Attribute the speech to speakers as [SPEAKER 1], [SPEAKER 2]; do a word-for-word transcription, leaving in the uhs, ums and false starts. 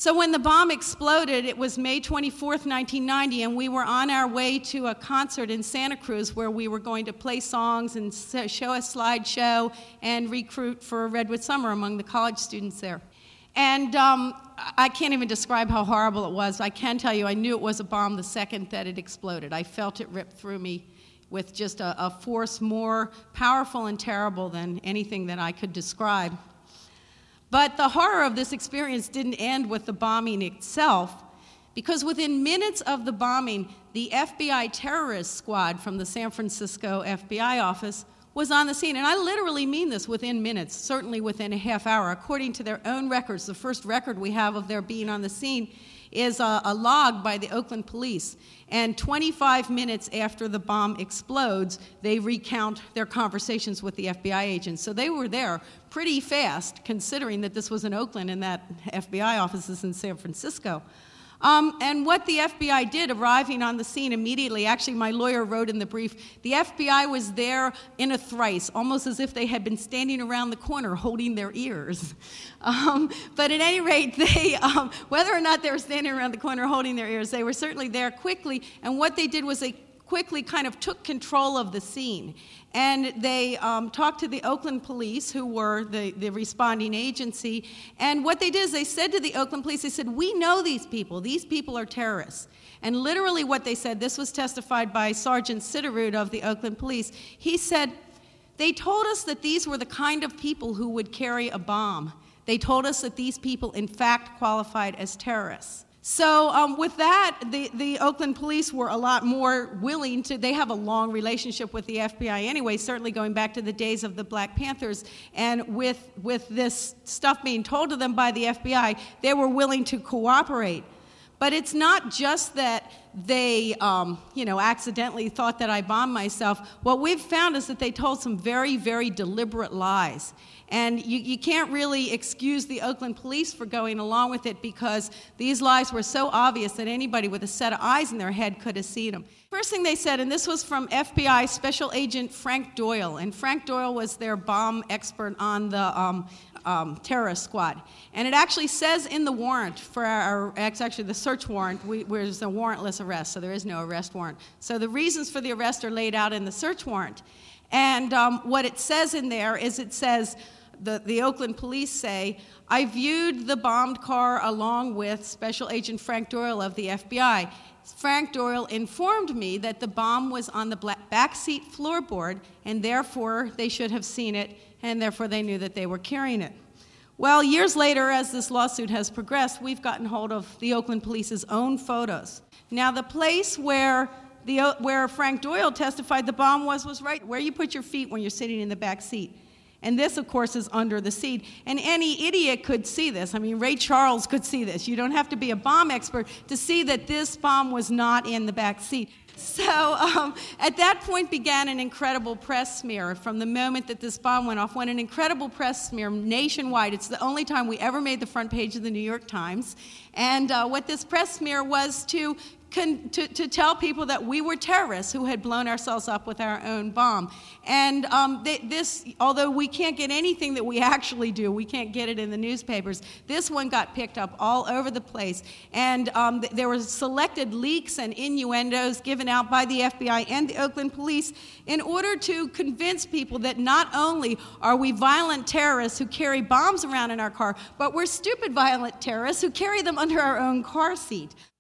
[SPEAKER 1] So when the bomb exploded, it was May twenty-fourth, nineteen ninety, and we were on our way to a concert in Santa Cruz where we were going to play songs and show a slideshow and recruit for Redwood Summer among the college students there. And um, I can't even describe how horrible it was. I can tell you I knew it was a bomb the second that it exploded. I felt it rip through me with just a, a force more powerful and terrible than anything that I could describe. But the horror of this experience didn't end with the bombing itself, because within minutes of the bombing, the F B I terrorist squad from the San Francisco F B I office was on the scene. And I literally mean this, within minutes, certainly within a half hour. According to their own records, the first record we have of their being on the scene is a, a log by the Oakland police. And twenty-five minutes after the bomb explodes, they recount their conversations with the F B I agents. So they were there pretty fast, considering that this was in Oakland and that F B I office is in San Francisco. Um, and what the F B I did, arriving on the scene immediately, actually my lawyer wrote in the brief, the F B I was there in a thrice, almost as if they had been standing around the corner holding their ears. Um, but at any rate, they, um, whether or not they were standing around the corner holding their ears, they were certainly there quickly, and what they did was they quickly kind of took control of the scene. And they um, talked to the Oakland police, who were the, the responding agency. And what they did is they said to the Oakland police, they said, we know these people. These people are terrorists. And literally what they said, this was testified by Sergeant Sitterud of the Oakland police. He said, they told us that these were the kind of people who would carry a bomb. They told us that these people, in fact, qualified as terrorists. So um, with that, the, the Oakland police were a lot more willing to, they have a long relationship with the F B I anyway, certainly going back to the days of the Black Panthers. And with, with this stuff being told to them by the F B I, they were willing to cooperate. But it's not just that they, um, you know, accidentally thought that I bombed myself. What we've found is that they told some very, very deliberate lies. And you, you can't really excuse the Oakland police for going along with it, because these lies were so obvious that anybody with a set of eyes in their head could have seen them. First thing they said, and this was from F B I Special Agent Frank Doyle, and Frank Doyle was their bomb expert on the um, um, terrorist squad. And it actually says in the warrant for our, it's actually the search warrant, we, there's a warrantless arrest, so there is no arrest warrant. So the reasons for the arrest are laid out in the search warrant. And um, what it says in there is it says, the, the Oakland police say, I viewed the bombed car along with Special Agent Frank Doyle of the F B I. Frank Doyle informed me that the bomb was on the backseat floorboard, and therefore they should have seen it, and therefore they knew that they were carrying it. Well, years later, as this lawsuit has progressed, we've gotten hold of the Oakland police's own photos. Now, the place where the, where Frank Doyle testified the bomb was was right where you put your feet when you're sitting in the back seat. And this, of course, is under the seat. And any idiot could see this. I mean, Ray Charles could see this. You don't have to be a bomb expert to see that this bomb was not in the back seat. So um, at that point began an incredible press smear. From the moment that this bomb went off, went an incredible press smear nationwide. It's the only time we ever made the front page of the New York Times. And uh, what this press smear was to Con, to, to tell people that we were terrorists who had blown ourselves up with our own bomb. And um, th this, although we can't get anything that we actually do, we can't get it in the newspapers, this one got picked up all over the place. And um, th there were selected leaks and innuendos given out by the F B I and the Oakland police in order to convince people that not only are we violent terrorists who carry bombs around in our car, but we're stupid violent terrorists who carry them under our own car seat.